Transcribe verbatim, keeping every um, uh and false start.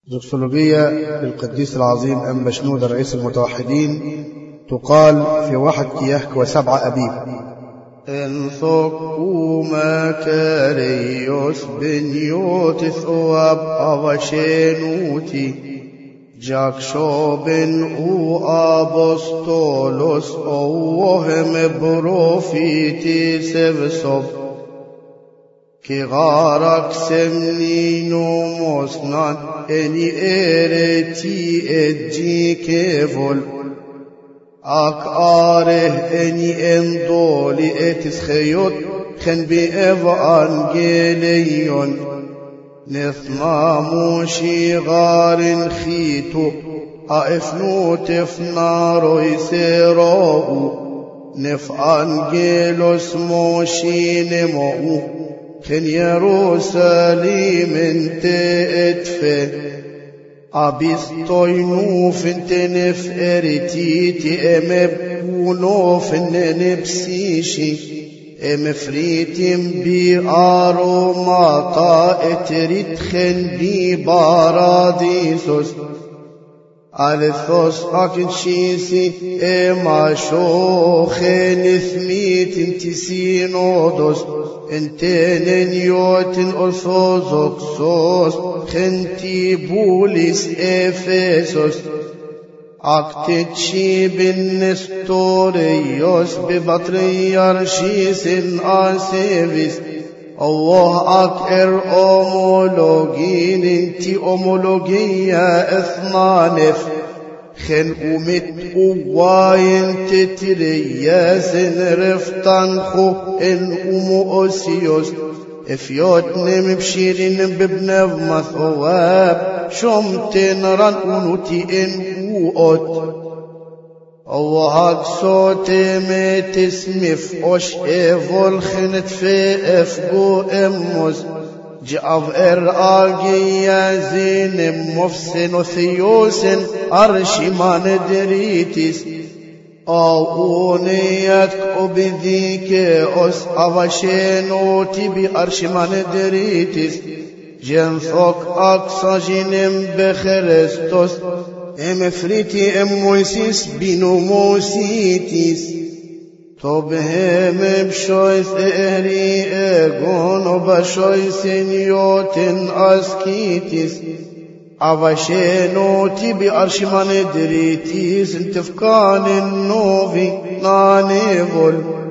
زوكسولوجية للقديس العظيم أنبا شنودة رئيس المتوحدين، تقال في واحد كيهك وسبعة أبيب. انثقوا مكاريوس بنيوت ثواب أغشينوتي جاكشوبن او أبوستولوس أوهم بروفيتي سبسوب كغارك سمنينو مصنان اني ارتي اجي كيفول اك اره اني اندولي اتسخيوت خن بيف انجيليون نثمامو شغار خيتو افنو تفنارو يسيرو نف انجيلوس موشين مو خن يروساليم انت اتفه ابيستوينو فنت نف ارتيتي امبونو فن نبسيشي امفريتم بي اروماتا اتريتخن بي باراديسوس الثوس اكنشيسي اما شوخن ثميت انتسينودوس انتنن يوتن ارثوذكسوس خنتي بوليس افيسوس اكتشي بالنستوريوس ببطريرشيس اسيفيس الله اكر اومولوجين انتي اومولوجيا اثنانف خن امت قواين تترياس رفتن خو ان امو اسيوس افيوت نم بشيرين ببنف مثواب شمتن رن انوتي ان اوت الله صوت متسمف اش ايفول خنت في افقو اموز جاف ار اجي يزين مفسن ثيوسن ارشمان دريتس اونيت وبذيك اس اوشينو تبي ارشمان دريتس جنفوك اقصى جنم بخريستوس امفريتي امويسيس بينو موسيتيس توبهم بشويث اهري اغون وبشويث نيوتن اسكيتيس عواشينو تبي ارشمان دريتيس انتفكان النوفي نانيفول